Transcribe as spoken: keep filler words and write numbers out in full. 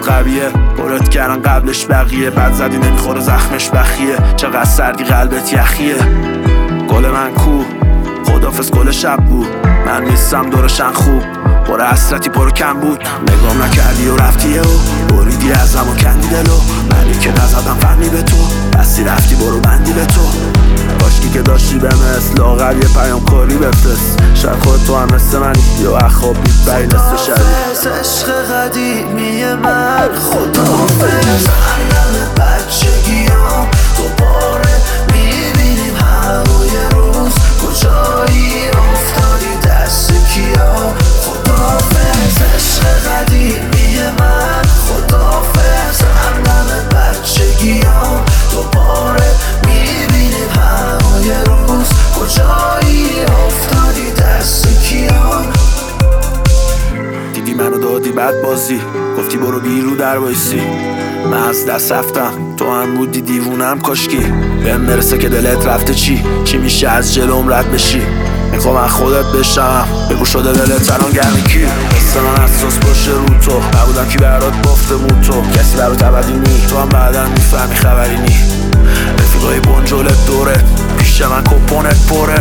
حالت قویه، پرت کردن قبلش بقیه، بد زدی نمیخوره زخمش بخیه، چقدر سردی قلبت یخیه. گل من کو خدافز گل شب بود، من نیستم دورشن خوب، پر حسرتی پر کم بود. نگام نکردی و رفتی و بریدی ازم و کندی دلو، منی که نزدم فهمی به تو، بستی رفتی برو بندی به تو. کاشکی که داشتی به مثل لاغر یه پیام کاری بفرست، شاید خود تو هم مثل منی یا اخواب بید بری نصف شدی. خداحافظ عشق قدیمی من، خداحافظ عالم بچگیام، دوباره میبینیم هوای روز، کجایی افتادی دست کیا. خداحافظ عشق قدیمی من، خداحافظ عالم بچگیام، دوباره میبینیم هوای روز، کجایی افتادی دست کیا. دیدی منو دادی بد بازی، گفتی برو بیرو در بایستی، من از دست رفتم تو هم بودی دیوونم. کاشکی بهم مرسه که دلت رفته چی چی میشه از جلوم رد بشی. میخوام از خودت بشنوم بگو شده دلت الان گرمی کی، مثل من اساس باشه رو تو، نبودم کی برات بافته بود تو، کسی برات ابدی نی، تو هم بعدم میفهمی خبری نی. رفیقای بنجلت دوره پیش من کپونت پره،